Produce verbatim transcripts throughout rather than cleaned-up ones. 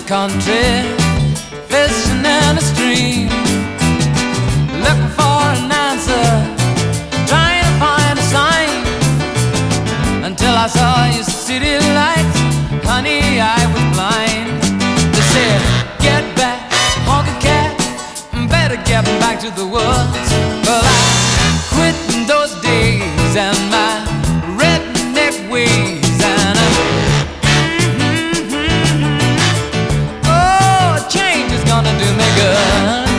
country, fishing in a stream, looking for an answer, trying to find a sign, until I saw your city lights. Honey, I was blind. They said, get back, honky cat, better get back to the woods. Well, I quit those days and my redneck ways, and I gonna do me good.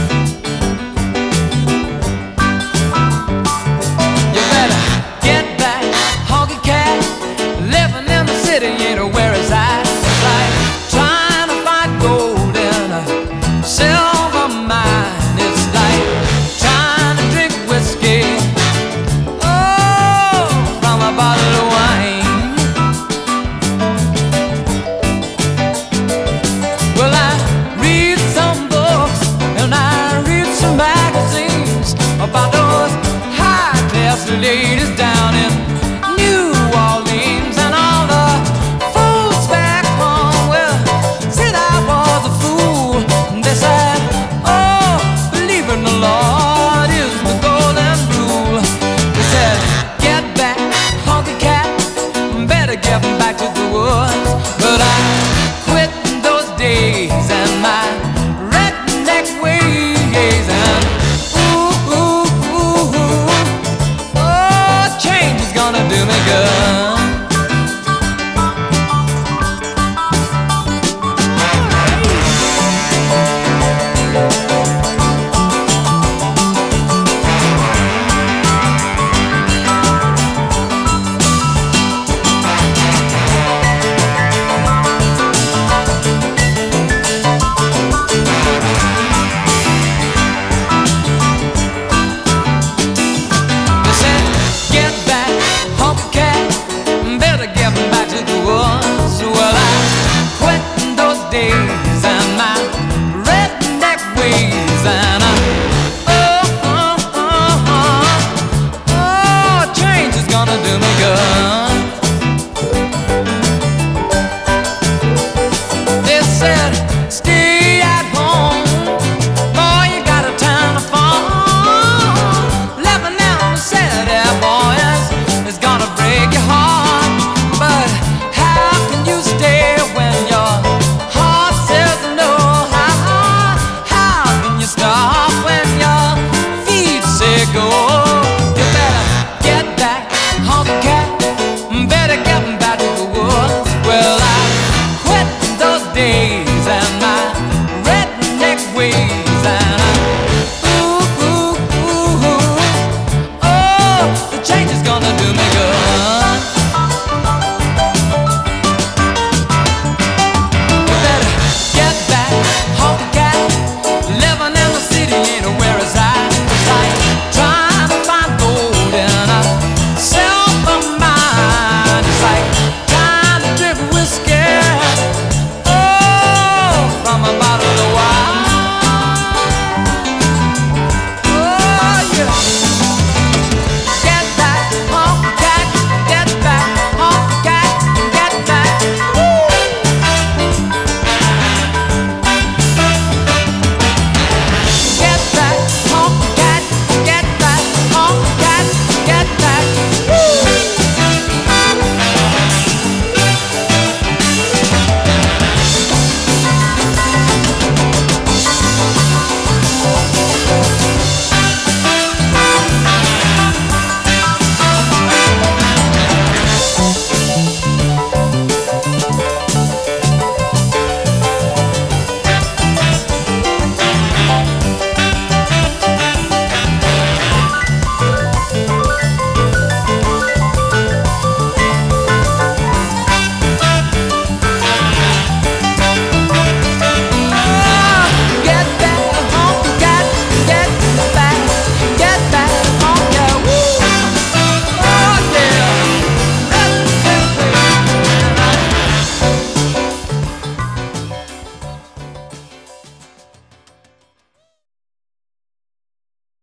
You better get back, honky cat. Living in the city ain't where it's at. It's like trying to find gold in a silver mine. It's like trying to drink whiskey, oh, from a bottle of wine. Well, I read some books and I read some magazines about those high-class ladies down in New Orleans, and all the fools back home will say I was a fool. They said, oh, believe in the Lord is the golden rule. They said, get back, honky cat, better get back to the woods. But I